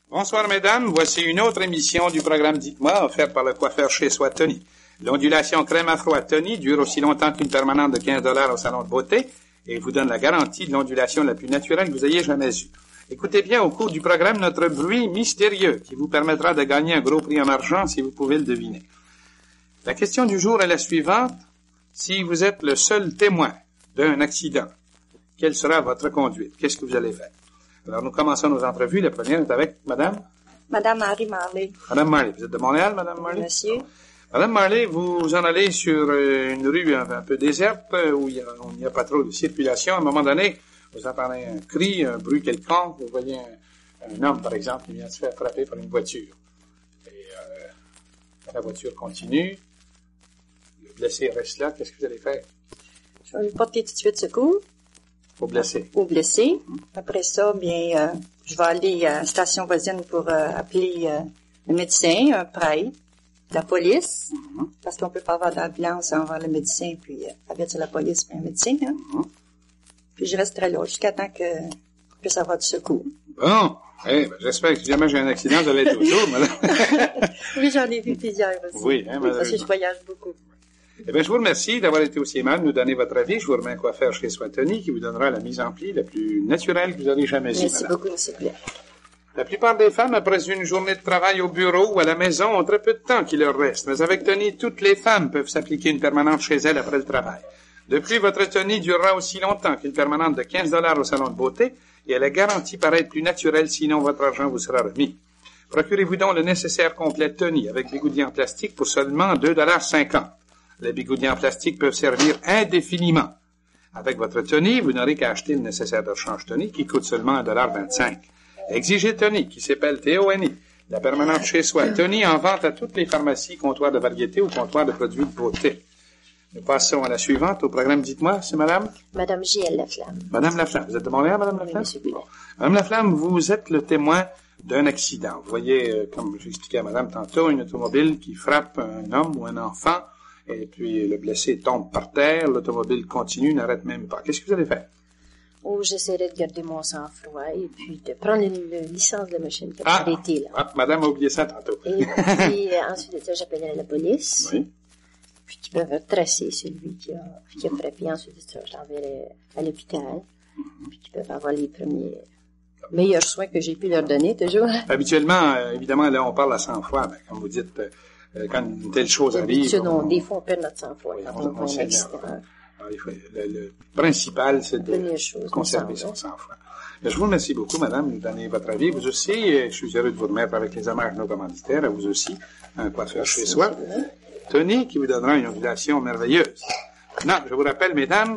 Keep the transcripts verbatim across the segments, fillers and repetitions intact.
Bonsoir, mesdames. Voici une autre émission du programme Dites-moi, offerte par le coiffeur chez soi Tony. L'ondulation crème afro à Tony dure aussi longtemps qu'une permanente de quinze dollars au salon de beauté et vous donne la garantie de l'ondulation la plus naturelle que vous ayez jamais eue. Écoutez bien au cours du programme notre bruit mystérieux qui vous permettra de gagner un gros prix en argent si vous pouvez le deviner. La question du jour est la suivante. Si vous êtes le seul témoin d'un accident, quelle sera votre conduite? Qu'est-ce que vous allez faire? Alors, nous commençons nos entrevues. La première est avec Madame? Madame Marie Marley. Madame Marley. Vous êtes de Montréal, Madame Marley? Monsieur. Madame Marley, vous en allez sur une rue un, un peu déserte où il n'y a, a pas trop de circulation. À un moment donné, vous entendez un cri, un bruit quelconque. Vous voyez un, un homme, par exemple, qui vient de se faire frapper par une voiture. Et euh, la voiture continue. Le blessé reste là. Qu'est-ce que vous allez faire? Je vais lui porter tout de suite secours. Au blessé. Au blessé. Après ça, bien, euh, je vais aller à la station voisine pour euh, appeler euh, le médecin, un prêtre, la police, mm-hmm. parce qu'on peut pas avoir d'ambulance sans avoir le médecin, puis euh, avertir la police puis un médecin. Hein. Mm-hmm. Puis je resterai là jusqu'à temps que je puisse avoir du secours. Bon. Eh ben, j'espère que si jamais j'ai un accident, vous allez être autour, madame. Oui, j'en ai vu plusieurs aussi. Oui, hein, madame. Parce que je voyage beaucoup. Eh bien, je vous remercie d'avoir été aussi aimable de nous donner votre avis. Je vous remets un coiffeur chez soi Tony qui vous donnera la mise en pli la plus naturelle que vous aurez jamais eue. Merci beaucoup, s'il vous plaît. La plupart des femmes, après une journée de travail au bureau ou à la maison, ont très peu de temps qui leur reste. Mais avec Tony, toutes les femmes peuvent s'appliquer une permanente chez elles après le travail. De plus, votre Tony durera aussi longtemps qu'une permanente de quinze dollars au salon de beauté et elle est garantie par être plus naturelle, sinon votre argent vous sera remis. Procurez-vous donc le nécessaire complet Tony avec bigoudi en plastique pour seulement deux dollars cinquante. Les bigoudis en plastique peuvent servir indéfiniment. Avec votre Tony, vous n'aurez qu'à acheter le nécessaire de rechange Tony qui coûte seulement un dollar vingt-cinq. Exigez Tony, qui s'appelle T O N I, la permanente chez soi. Tony en vente à toutes les pharmacies, comptoirs de variété ou comptoirs de produits de beauté. Nous passons à la suivante, au programme Dites-moi, c'est madame? Madame J L Laflamme. Madame Laflamme. Vous êtes de Montréal, madame Laflamme? Oui, bon. Madame Laflamme, vous êtes le témoin d'un accident. Vous voyez, euh, comme j'expliquais à madame tantôt, une automobile qui frappe un homme ou un enfant. Et puis, le blessé tombe par terre, l'automobile continue, n'arrête même pas. Qu'est-ce que vous allez faire? Oh, j'essaierai de garder mon sang-froid et puis de prendre une, une licence de la machine qui a ah, arrêté, là. Ah, madame a oublié ça tantôt. Et puis, ensuite de ça, j'appellerai la police. Oui. Puis, qui peuvent tracer celui qui a, qui a frappé. Ensuite de ça, je l'enverrai à l'hôpital. Mm-hmm. Puis, qui peuvent avoir les premiers meilleurs soins que j'ai pu leur donner, toujours. Habituellement, euh, évidemment, là, on parle à sang-froid, mais comme vous dites, euh, Euh, quand une telle chose arrive... On, des fois, on perd notre sang-froid oui, quand on, on, on un accident. Le, le principal, c'est de chose, conserver son sang-froid. Je vous remercie beaucoup, madame, de nous donner votre avis. Vous aussi, je suis heureux de vous remettre avec les hommages de nos commanditaires, à vous aussi, un coiffeur chez soi. Tony, qui vous donnera une ondulation merveilleuse. Non, je vous rappelle, mesdames,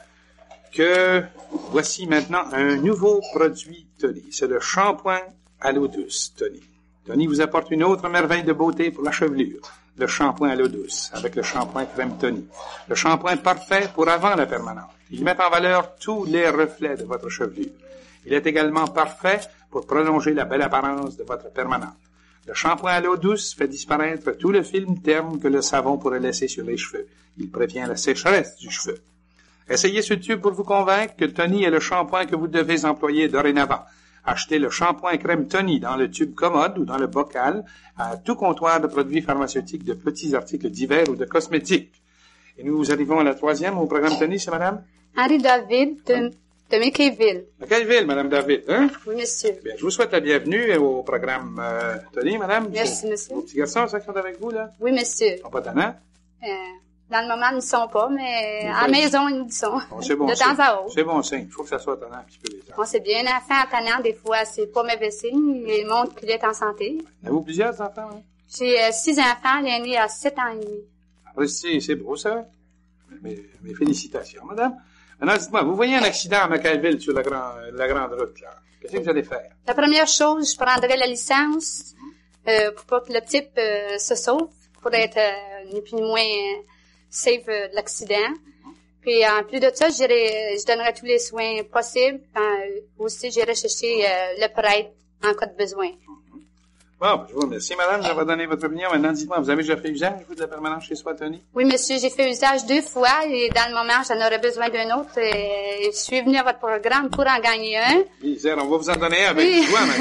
que voici maintenant un nouveau produit Tony. C'est le shampoing à l'eau douce, Tony. Tony vous apporte une autre merveille de beauté pour la chevelure, le shampoing à l'eau douce, avec le shampoing crème Tony. Le shampoing parfait pour avant la permanente. Il met en valeur tous les reflets de votre chevelure. Il est également parfait pour prolonger la belle apparence de votre permanente. Le shampoing à l'eau douce fait disparaître tout le film terne que le savon pourrait laisser sur les cheveux. Il prévient la sécheresse du cheveu. Essayez ce tube pour vous convaincre que Tony est le shampoing que vous devez employer dorénavant. Achetez le shampoing crème Tony dans le tube commode ou dans le bocal à tout comptoir de produits pharmaceutiques, de petits articles divers ou de cosmétiques. Et nous arrivons à la troisième au programme Tony, c'est madame? Henri David de, de McKayville. McKayville, madame David, hein? Oui, monsieur. Bien, je vous souhaite la bienvenue au programme euh, Tony, madame. Merci, monsieur. Vos petits garçons, ça, qui sont avec vous, là? Oui, monsieur. Ils sont pas tannants? Euh, dans le moment, ils ne sont pas, mais oui, à la maison, ils le sont. Bon, c'est bon de signe. temps à autre. C'est bon signe. Il faut que ça soit tannant un petit peu, les gens. Bon, c'est bien. Un enfant tannant, des fois, c'est pas mauvais signe. Il montre qu'il est en santé. Avez-vous plusieurs enfants, hein? J'ai euh, six enfants. L'aîné a sept ans et demi. Après, c'est, c'est beau, ça. Mes, mes félicitations, madame. Maintenant, dites-moi, vous voyez un accident à McKayville sur la, grand, la grande route, là. Qu'est-ce que vous allez faire? La première chose, je prendrai la licence euh, pour pas que le type euh, se sauve, pour être euh, ni plus ni moins euh, safe euh, de l'accident. Puis en plus de ça, j'irai, je donnerai tous les soins possibles. Euh, aussi, j'irai chercher euh, le prêtre en cas de besoin. Bon, je vous remercie, madame, d'avoir donné votre opinion. Maintenant, dites-moi, vous avez déjà fait usage, vous, de la permanence chez soi, Tony? Oui, monsieur, j'ai fait usage deux fois et dans le moment, j'en aurais besoin d'un autre. Et je suis venue à votre programme pour en gagner un. Oui, on va vous en donner un avec oui. joie, madame.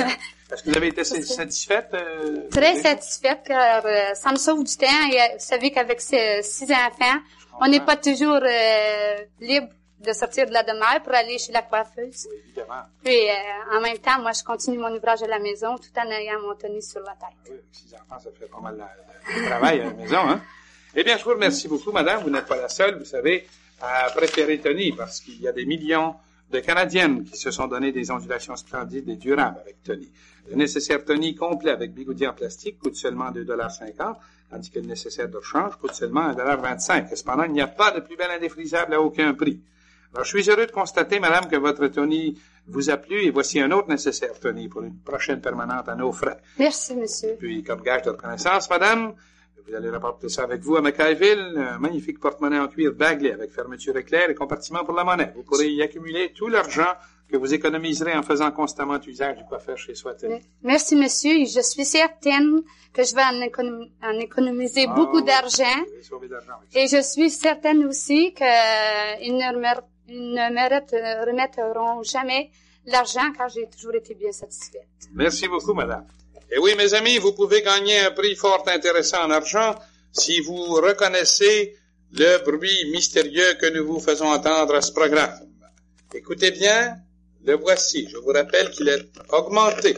Est-ce que vous avez été satisfaite? Euh, Très satisfaite, car euh, ça me sauve du temps. Et vous savez qu'avec ces six enfants, on n'est pas toujours euh, libre de sortir de la demeure pour aller chez la coiffeuse. Oui, évidemment. Puis, euh, en même temps, moi, je continue mon ouvrage à la maison tout en ayant mon Tony sur la tête. Oui, avec six enfants, ça fait pas mal de, de travail à la maison, hein? Eh bien, je vous remercie beaucoup, madame. Vous n'êtes pas la seule, vous savez, à préférer Tony, parce qu'il y a des millions de Canadiennes qui se sont donné des ondulations splendides et durables avec Tony. Le nécessaire Tony complet avec bigoudi en plastique coûte seulement deux dollars cinquante, tandis que le nécessaire de rechange coûte seulement un dollar vingt-cinq. Cependant, il n'y a pas de plus belle indéfrisable à aucun prix. Alors, je suis heureux de constater, madame, que votre Tony vous a plu, et voici un autre nécessaire Tony pour une prochaine permanente à nos frais. Merci, monsieur. Puis, comme gage de reconnaissance, madame, vous allez rapporter ça avec vous à McIville, un magnifique porte-monnaie en cuir Bagley avec fermeture éclair et compartiment pour la monnaie. Vous pourrez y accumuler tout l'argent que vous économiserez en faisant constamment usage du coiffeur chez soi. Merci, monsieur. Je suis certaine que je vais en, économ- en économiser ah, beaucoup d'argent. Sauver d'argent et je suis certaine aussi qu'ils ne me, ils ne me remettront jamais l'argent car j'ai toujours été bien satisfaite. Merci beaucoup, madame. Et oui, mes amis, vous pouvez gagner un prix fort intéressant en argent si vous reconnaissez le bruit mystérieux que nous vous faisons entendre à ce programme. Écoutez bien, le voici. Je vous rappelle qu'il est augmenté.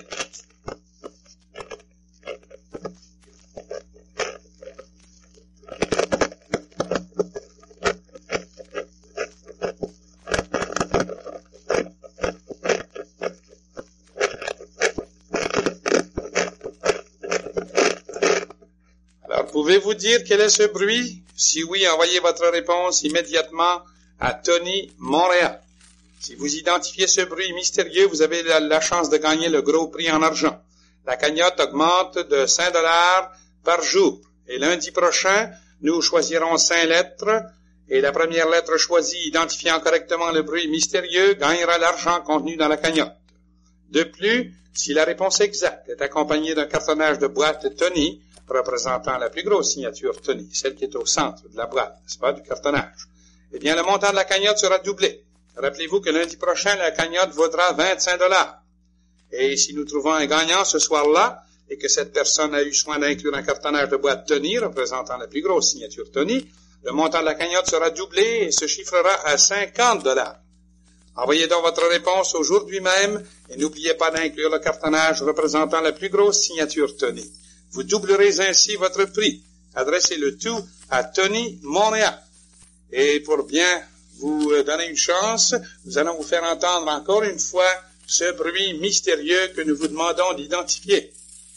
Pouvez-vous dire quel est ce bruit? Si oui, envoyez votre réponse immédiatement à Tony Montréal. Si vous identifiez ce bruit mystérieux, vous avez la, la chance de gagner le gros prix en argent. La cagnotte augmente de cinq dollars par jour. Et lundi prochain, nous choisirons cinq lettres. Et la première lettre choisie, identifiant correctement le bruit mystérieux, gagnera l'argent contenu dans la cagnotte. De plus, si la réponse exacte est accompagnée d'un cartonnage de boîte Tony, représentant la plus grosse signature Tony, celle qui est au centre de la boîte, n'est-ce pas, du cartonnage, eh bien, le montant de la cagnotte sera doublé. Rappelez-vous que lundi prochain, la cagnotte vaudra vingt-cinq dollars. Et si nous trouvons un gagnant ce soir-là, et que cette personne a eu soin d'inclure un cartonnage de boîte Tony, représentant la plus grosse signature Tony, le montant de la cagnotte sera doublé et se chiffrera à cinquante dollars. Envoyez donc votre réponse aujourd'hui même, et n'oubliez pas d'inclure le cartonnage représentant la plus grosse signature Tony. Vous doublerez ainsi votre prix. Adressez le tout à Tony Montréal. Et pour bien vous donner une chance, nous allons vous faire entendre encore une fois ce bruit mystérieux que nous vous demandons d'identifier.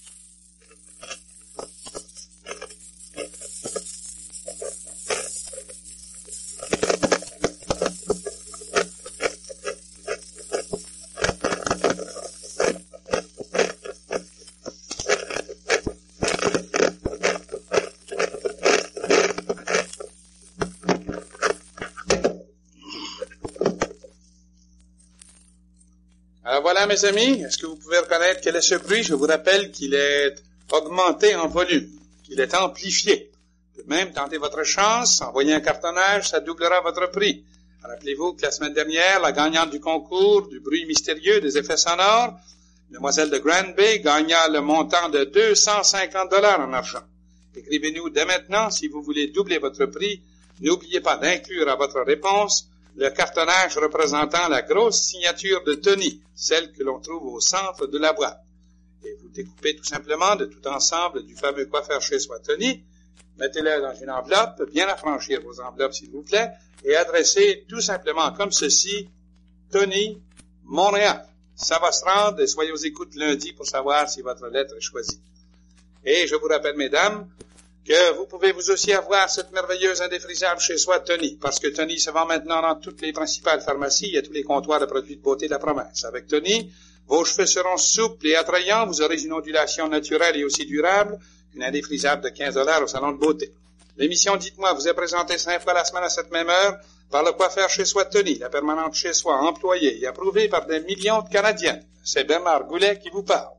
Alors voilà, mes amis, est-ce que vous pouvez reconnaître quel est ce bruit? Je vous rappelle qu'il est augmenté en volume, qu'il est amplifié. De même, tentez votre chance, envoyez un cartonnage, ça doublera votre prix. Rappelez-vous que la semaine dernière, la gagnante du concours du bruit mystérieux des effets sonores, Demoiselle de Grand Bay, gagna le montant de deux cent cinquante dollars en argent. Écrivez-nous dès maintenant si vous voulez doubler votre prix. N'oubliez pas d'inclure à votre réponse le cartonnage représentant la grosse signature de Tony, celle que l'on trouve au centre de la boîte. Et vous découpez tout simplement de tout ensemble du fameux coiffeur chez soi Tony, mettez-le dans une enveloppe, bien affranchir vos enveloppes s'il vous plaît, et adressez tout simplement comme ceci, Tony Montréal. Ça va se rendre et soyez aux écoutes lundi pour savoir si votre lettre est choisie. Et je vous rappelle, mesdames, que vous pouvez vous aussi avoir cette merveilleuse indéfrisable chez soi Tony, parce que Tony se vend maintenant dans toutes les principales pharmacies et tous les comptoirs de produits de beauté de la province. Avec Tony, vos cheveux seront souples et attrayants, vous aurez une ondulation naturelle et aussi durable qu'une indéfrisable de quinze dollars au salon de beauté. L'émission Dites-moi vous est présentée cinq fois la semaine à cette même heure par le coiffeur chez soi Tony, la permanente chez soi employée et approuvée par des millions de Canadiens. C'est Bernard Goulet qui vous parle.